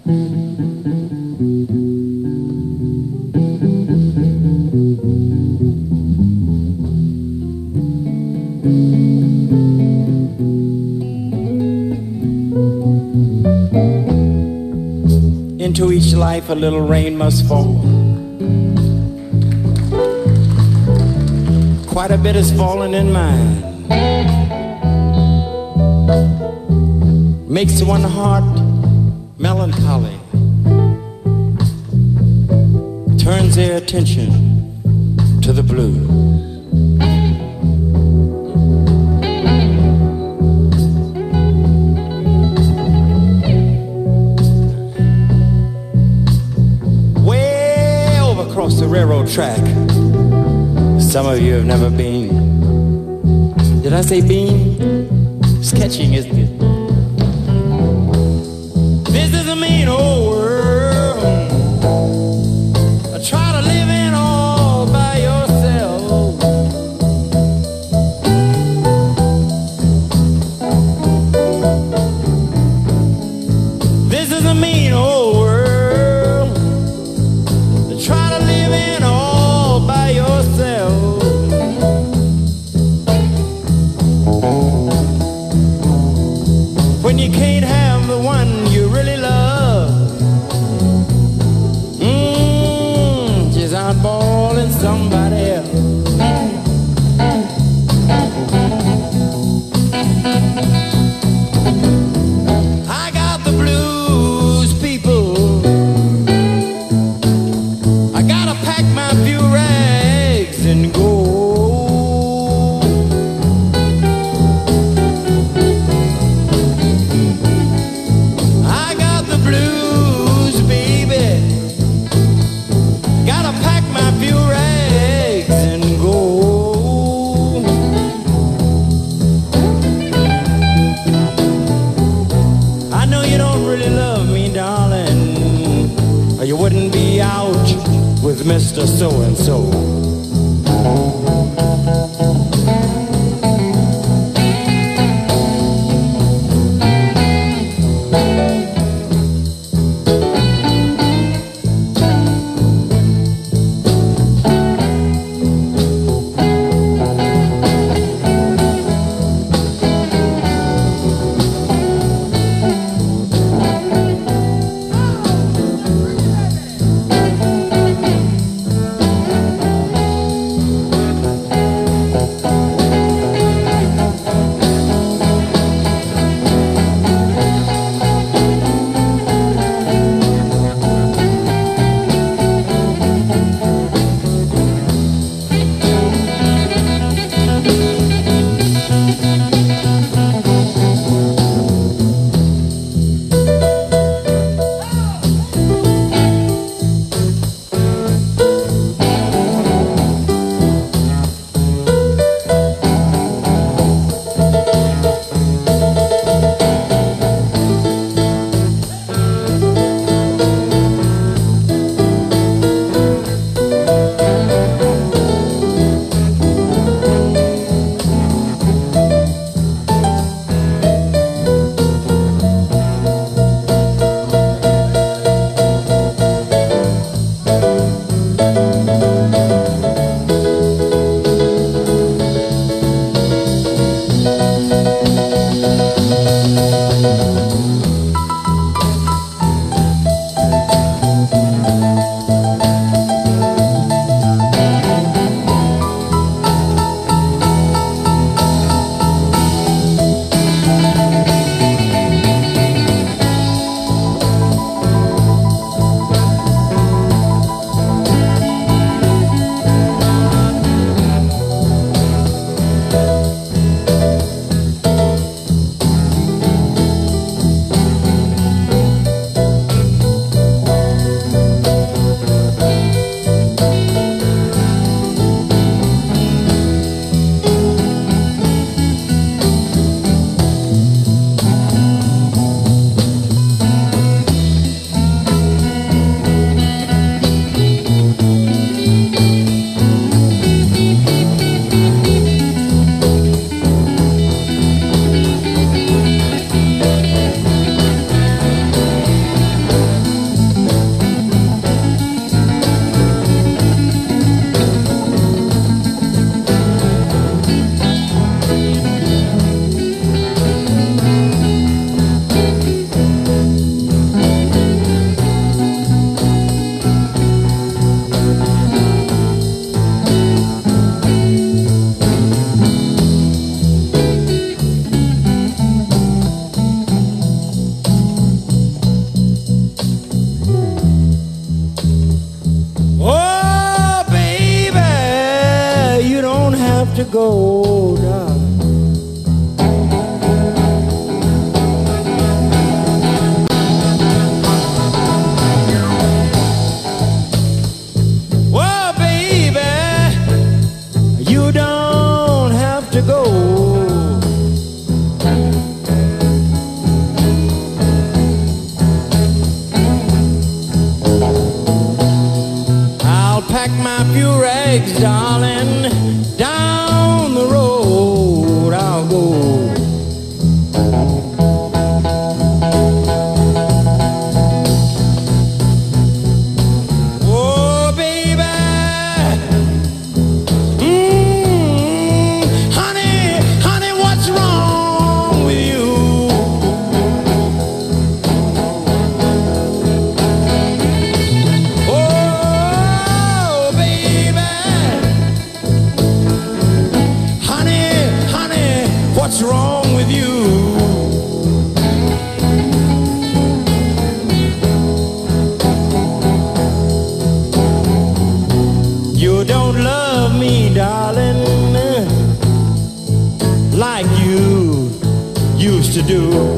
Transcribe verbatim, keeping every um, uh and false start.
Into each life a little rain must fall. Quite a bit has fallen in mine. Makes one heart melancholy. Turns their attention to the blue. The railroad track. Some of you have never been. Did I say been? It's catching, isn't it? This is a mean old world. I try to live in all by yourself. This is a mean old world. When you can't have the one you really love, mmm, just eyeballing somebody else. I got the blues, people. I gotta pack my few rags and go. You wouldn't be out with Mister So-and-so. go, darling. Well, baby, you don't have to go. I'll pack my few rags, darling, down the road I'll go. Oh, baby, mm, honey, honey, what's wrong with you? Oh, baby, honey, honey, what's wrong with you? You don't love me, darling, like you used to do.